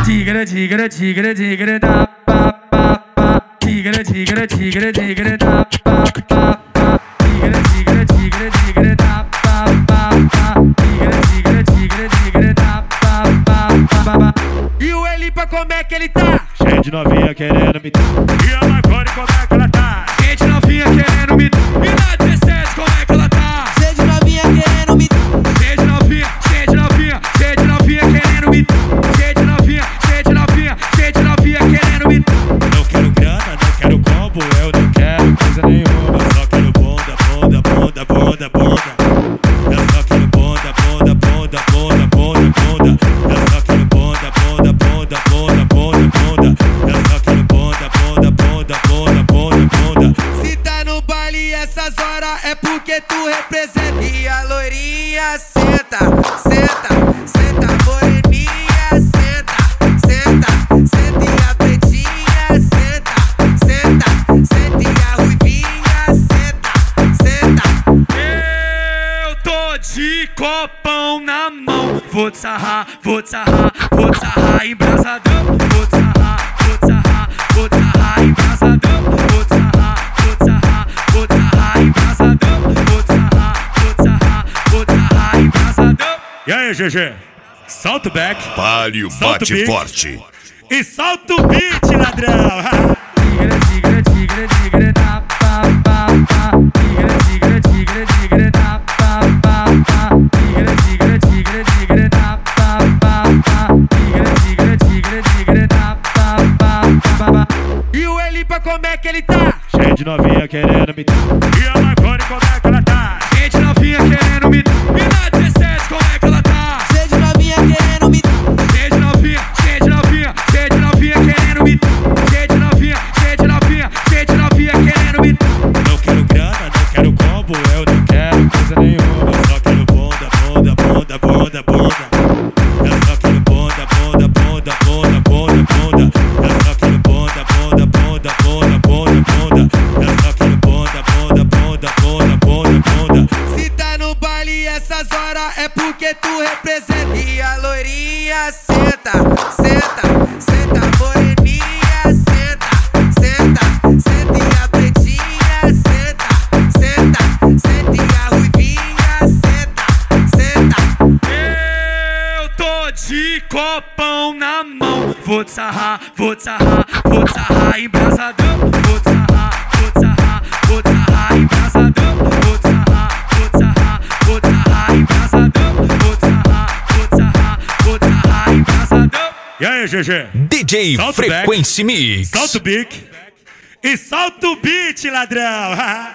Tigre, tigre, tigre, tigre, da pa pa pa. Tigre, tigre, tigre, tigre, da pa pa pa. Tigre, tigre, tigre, tigre, da pa pa pa. Tigre, tigre, tigre, tigre, da pa pa pa. E o Elipa como é que ele tá? Cheio de novinha querendo me dar. E a Marconi como é que ela tá? Cheio de novinha querendo me dar. E na 17 como é que ela tá? Cheio de novinha querendo me dar. Cheio de novinha, cheio de novinha, cheio de novinha querendo me dar. Cheio de novinha, cheio de novinha, cheio de novinha querendo me dar. Não quero grana, não quero combo, eu não quero coisa nenhuma. Eu só quero bunda, bunda, bunda, bunda, bunda. Eu só quero bunda, bunda, bunda, bunda, bunda, bunda. Eu só quero bunda, bunda, bunda, bunda, bunda, bunda. Eu só quero bunda, bunda, bunda, bunda, bunda, bunda. Se tá no baile essas horas é porque tu representa. E a loirinha senta, senta, senta, moreninha senta, senta, senta. E a pretinha senta, senta, senta. E a ruivinha senta, senta. Eu tô de copão na mão. Vou te sarrar, vou te sarrar, vou te sarrar embrasadão. Vou te sarrar, vou te sarrar, vou te sarrar embrasadão. Vou te sarrar, vou te sarrar, vou te sarrar embrasadão. Vou te sarrar, vou te sarrar, vou te sarrar embrasadão. E aí, GG? Solta o back. Palio Solta o bate beat. forte. E solta o beat, ladrão. Tigre, tigre, tigre, tigre, da pa pa pa. Tigre, tigre, tigre, tigre, da pa pa pa. Tigre, tigre, tigre, tigre, da pa pa pa. Tigre, tigre, tigre, tigre, da pa pa pa. E o Elipa como é que ele tá? Cheio de novinha querendo me dar. E a Marconi como é que ela tá? Cheio de novinha querendo me dar. E na 17 como é que ela tá? Cheio de novinha querendo me dar. Cheio de novinha, cheio de novinha, cheio de novinha querendo me dar. Cheio de novinha, cheio de novinha, cheio de novinha querendo me dar. Não quero grana, não quero combo, eu não quero coisa nenhuma. Eu só quero bunda, bunda, bunda, bunda, bunda. Eu só quero bunda, bunda, bunda, bunda, bunda, bunda. Eu só quero bunda, bunda, bunda, bunda, bunda, bunda. Eu só quero bunda, bunda, bunda, bunda, bunda, bunda. Se tá no baile essas horas é porque tu representa. E a loirinha senta, senta, senta, moreninha senta, senta, senta. E a pretinha senta, senta, senta. E a ruivinha senta, senta. Eu tô de copão na mão. Vou te sarrar, vou te sarrar, vou te sarrar embrasadão. Vou te sarrar, vou te sarrar, vou te sarrar embrasadão. Vou te sarrar, vou te sarrar, vou te sarrar embrasadão. Vou te sarrar, vou te sarrar, vou te sarrar embrasadão. E aí, GG? DJ Solta o back. Frequency Mix. Solta o beat. E solta o beat, ladrão.